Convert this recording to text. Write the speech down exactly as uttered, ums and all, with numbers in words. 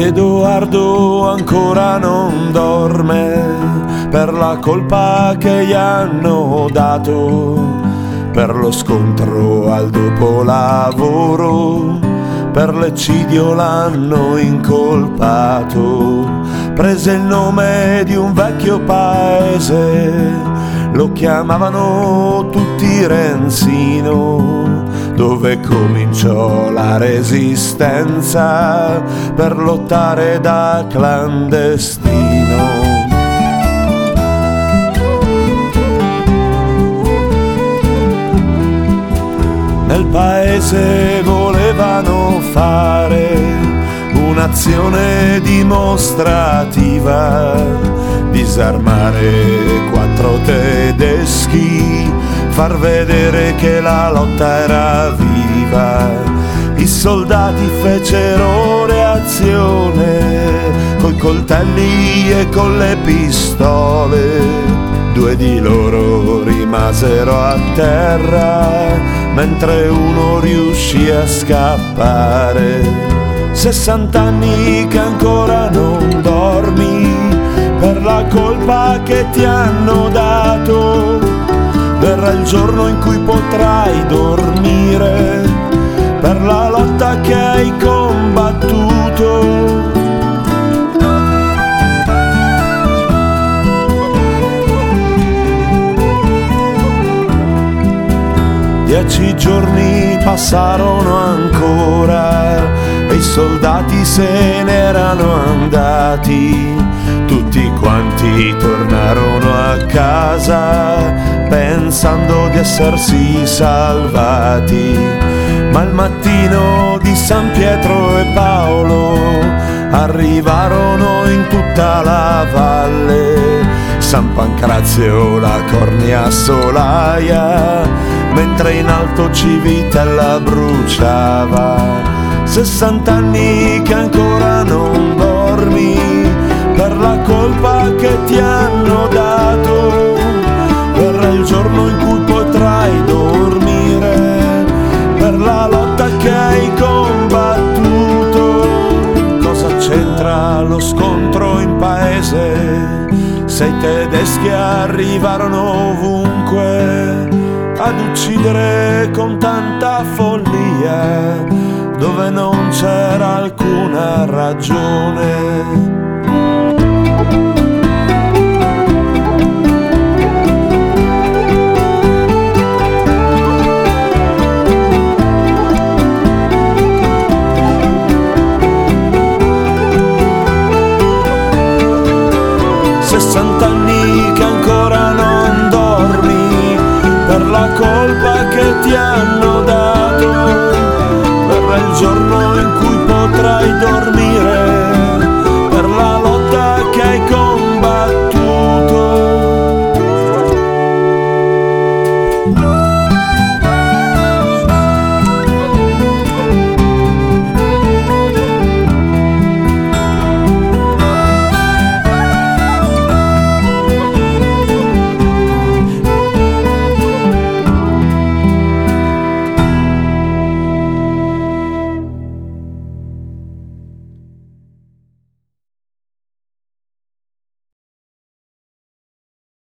Edoardo ancora non dorme per la colpa che gli hanno dato, per lo scontro al dopolavoro, per l'eccidio l'hanno incolpato. Prese il nome di un vecchio paese, lo chiamavano tutti Renzino, dove cominciò la resistenza per lottare da clandestino. Nel paese volevano fare un'azione dimostrativa, disarmare quattro tedeschi, far vedere che la lotta era viva. I soldati fecero reazione coi coltelli e con le pistole. Due di loro rimasero a terra, mentre uno riuscì a scappare. Sessant'anni che ancora non dormi per la colpa che ti hanno dato. Verrà il giorno in cui potrai dormire per la lotta che hai combattuto. Dieci giorni passarono ancora e i soldati se n'erano andati. Tutti quanti tornarono a casa pensando di essersi salvati. Ma al mattino di San Pietro e Paolo arrivarono in tutta la valle. San Pancrazio la cornia solaia, mentre in alto Civitella bruciava. Sessant'anni che ancora non dormi per la colpa che ti hanno dato. Verrà il giorno in cui potrai dormire per la lotta che hai combattuto. Cosa c'entra lo scontro in paese se i tedeschi arrivarono ovunque ad uccidere con tanta follia, dove non c'era alcuna ragione? Sessant'anni che ancora non dormi per la colpa che ti hanno dato. Verrà il giorno in cui potrai dormire